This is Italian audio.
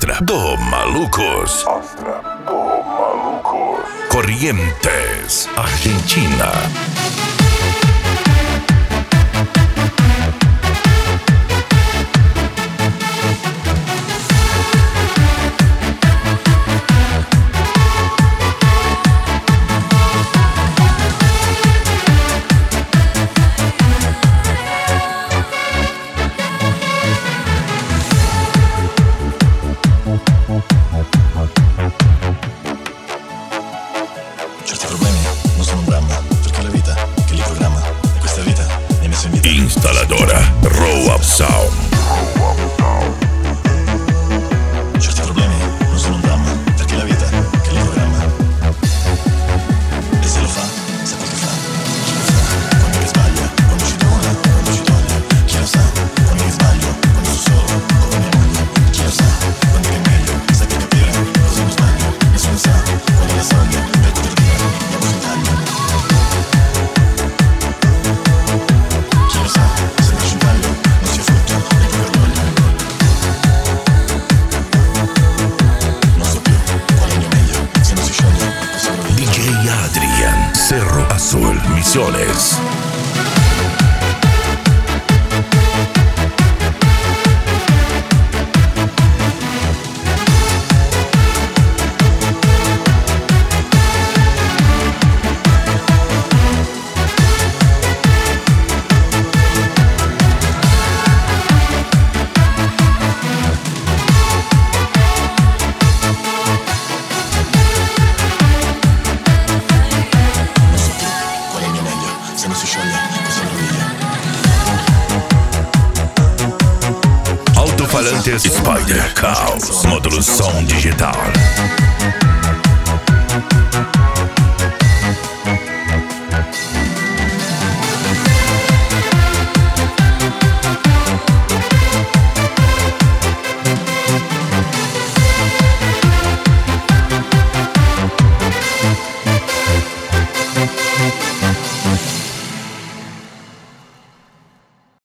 Astra do Malucos. Corrientes, Argentina. Instaladora Row Up Sound. Certi problemi non sono un dramma, perché la vita che li programma. E se lo fa, sa quel che fa. Chi lo sa, quando che sbaglia, quando ci dona, quando ci toglie. Chi lo sa, quando che sbaglio, quando sono solo, o con mia moglie. Chi lo sa, quando che è meglio, sa che capire cosa non sbaglio. Nessuno sa, quando è la soglia, per poter dire, andiamo sul taglio. Chi lo sa, se nasce un taglio, non sia frutto del proprio orgoglio. Non so più qual è il mio meglio, se non si scioglie, possiamo dire. DJ Adrian, Cerro Azul, Misiones. Altofalantes Spider Caos, módulo som digital.